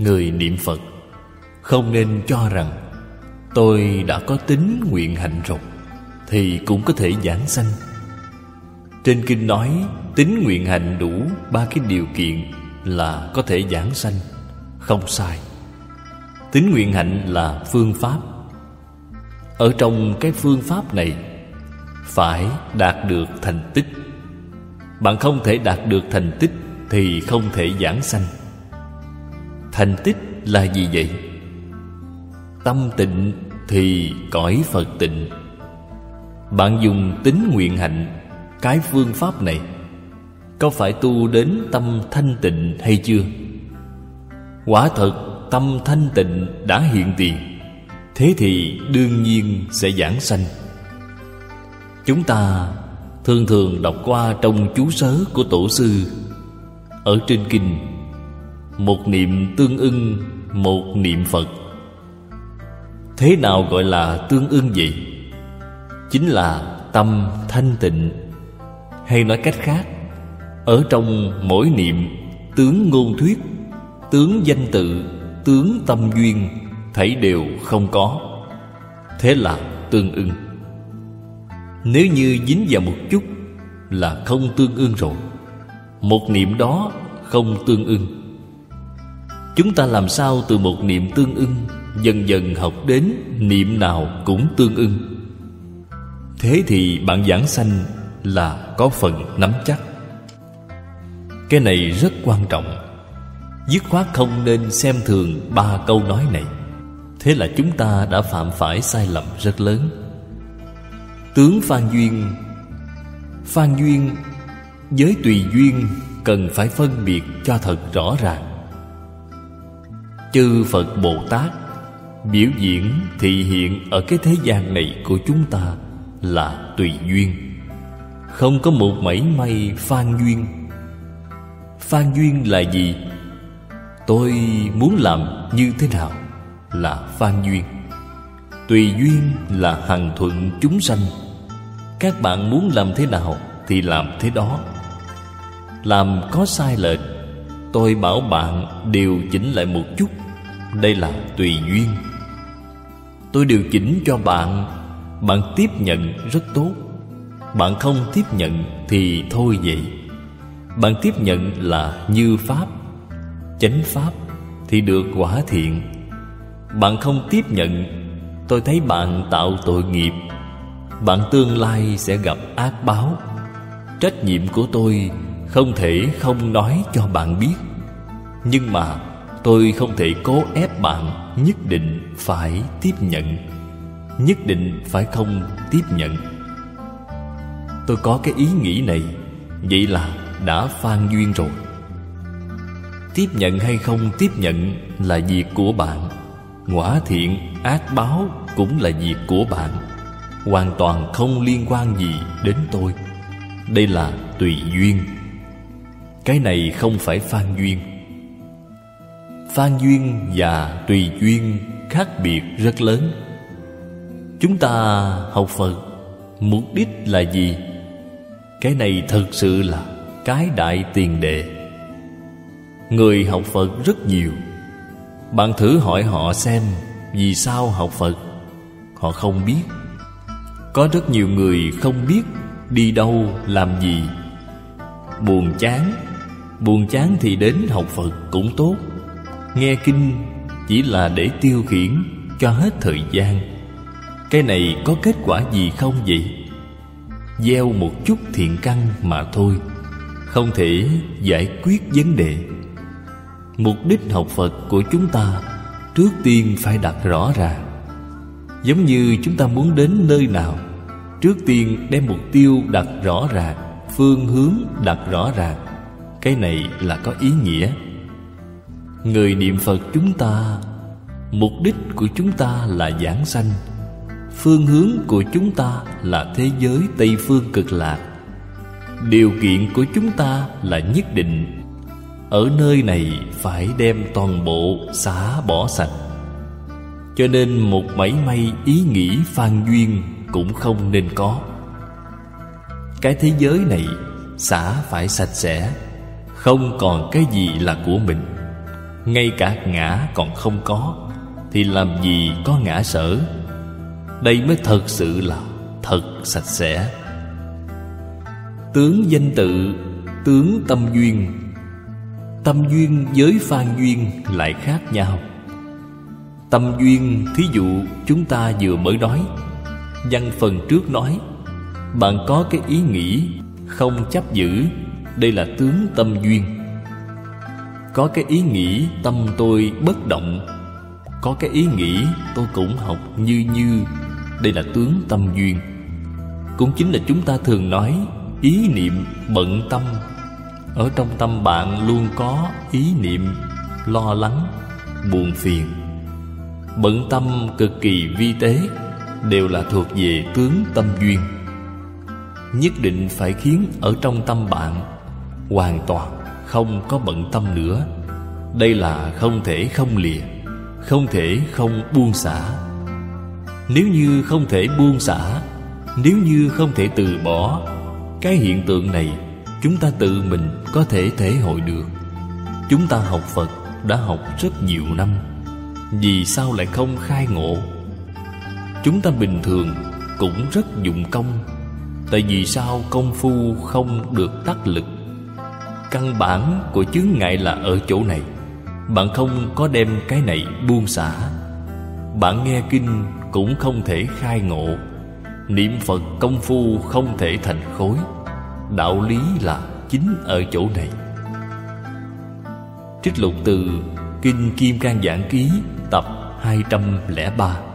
người niệm Phật không nên cho rằng tôi đã có tín nguyện hạnh rồi thì cũng có thể giảng sanh. Trên kinh nói tín nguyện hạnh đủ 3 cái điều kiện là có thể giảng sanh. Không sai. Tín nguyện hạnh là phương pháp. Ở trong cái phương pháp này phải đạt được thành tích. Bạn không thể đạt được thành tích thì không thể giảng sanh. Thành tích là gì vậy? Tâm tịnh thì cõi Phật tịnh. Bạn dùng tín nguyện hạnh, cái phương pháp này, có phải tu đến tâm thanh tịnh hay chưa? Quả thật tâm thanh tịnh đã hiện tiền, thế thì đương nhiên sẽ giảng sanh. Chúng ta thường thường đọc qua trong chú sớ của Tổ sư. Ở trên kinh, một niệm tương ưng một niệm Phật. Thế nào gọi là tương ưng vậy? Chính là tâm thanh tịnh. Hay nói cách khác, ở trong mỗi niệm, tướng ngôn thuyết, tướng danh tự, tướng tâm duyên thảy đều không có. Thế là tương ưng. Nếu như dính vào một chút là không tương ưng rồi. Một niệm đó không tương ưng. Chúng ta làm sao từ một niệm tương ưng dần dần học đến niệm nào cũng tương ưng? Thế thì bạn giảng sanh là có phần nắm chắc. Cái này rất quan trọng. Dứt khoát không nên xem thường 3 câu nói này. Thế là chúng ta đã phạm phải sai lầm rất lớn. Tướng phan duyên. Phan duyên với tùy duyên cần phải phân biệt cho thật rõ ràng. Chư Phật Bồ Tát biểu diễn thị hiện ở cái thế gian này của chúng ta là tùy duyên, không có một mảy may phan duyên. Phan duyên là gì? Tôi muốn làm như thế nào là phan duyên. Tùy duyên là hằng thuận chúng sanh. Các bạn muốn làm thế nào thì làm thế đó. Làm có sai lệch, tôi bảo bạn điều chỉnh lại một chút. Đây là tùy duyên. Tôi điều chỉnh cho bạn, bạn tiếp nhận rất tốt. Bạn không tiếp nhận thì thôi vậy. Bạn tiếp nhận là như pháp, chánh pháp thì được quả thiện. Bạn không tiếp nhận, tôi thấy bạn tạo tội nghiệp. Bạn tương lai sẽ gặp ác báo. Trách nhiệm của tôi không thể không nói cho bạn biết. Nhưng mà tôi không thể cố ép bạn nhất định phải tiếp nhận, nhất định phải không tiếp nhận. Tôi có cái ý nghĩ này, vậy là đã phan duyên rồi. Tiếp nhận hay không tiếp nhận là việc của bạn. Quả thiện, ác báo cũng là việc của bạn, hoàn toàn không liên quan gì đến tôi. Đây là tùy duyên. Cái này không phải phan duyên. Phan duyên và tùy duyên khác biệt rất lớn. Chúng ta học Phật mục đích là gì? Cái này thực sự là cái đại tiền đề. Người học Phật rất nhiều. Bạn thử hỏi họ xem vì sao học Phật. Họ không biết. Có rất nhiều người không biết đi đâu làm gì. Buồn chán. Buồn chán thì đến học Phật cũng tốt. Nghe kinh chỉ là để tiêu khiển cho hết thời gian. Cái này có kết quả gì không vậy? Gieo một chút thiện căn mà thôi, không thể giải quyết vấn đề. Mục đích học Phật của chúng ta trước tiên phải đặt rõ ràng. Giống như chúng ta muốn đến nơi nào, trước tiên đem mục tiêu đặt rõ ràng, phương hướng đặt rõ ràng. Cái này là có ý nghĩa. Người niệm Phật chúng ta, mục đích của chúng ta là giảng sanh. Phương hướng của chúng ta là thế giới Tây Phương Cực Lạc. Điều kiện của chúng ta là nhất định ở nơi này phải đem toàn bộ xả bỏ sạch. Cho nên một mảy may ý nghĩ phan duyên cũng không nên có. Cái thế giới này xả phải sạch sẽ, không còn cái gì là của mình. ngay cả ngã còn không có, thì làm gì có ngã sở. Đây mới thật sự là thật sạch sẽ. Tướng danh tự, tướng tâm duyên. Tâm duyên với phan duyên lại khác nhau. Tâm duyên, thí dụ chúng ta vừa mới nói, văn phần trước nói, bạn có cái ý nghĩ không chấp giữ, đây là tướng tâm duyên. Có cái ý nghĩ tâm tôi bất động, có cái ý nghĩ tôi cũng học như, đây là tướng tâm duyên. Cũng chính là chúng ta thường nói ý niệm bận tâm. Ở trong tâm bạn luôn có ý niệm lo lắng, buồn phiền. Bận tâm cực kỳ vi tế, đều là thuộc về tướng tâm duyên. Nhất định phải khiến ở trong tâm bạn hoàn toàn không có bận tâm nữa. Đây là không thể không lìa, không thể không buông xả. Nếu như không thể buông xả, nếu như không thể từ bỏ, cái hiện tượng này chúng ta tự mình có thể thể hội được. Chúng ta học Phật đã học rất nhiều năm, vì sao lại không khai ngộ? Chúng ta bình thường cũng rất dụng công, tại vì sao công phu không được đắc lực? Căn bản của chướng ngại là ở chỗ này. Bạn không có đem cái này buông xả, bạn nghe kinh cũng không thể khai ngộ. Niệm Phật công phu không thể thành khối. Đạo lý là chính ở chỗ này. Trích lục từ Kinh Kim Cang Giảng Ký tập 203.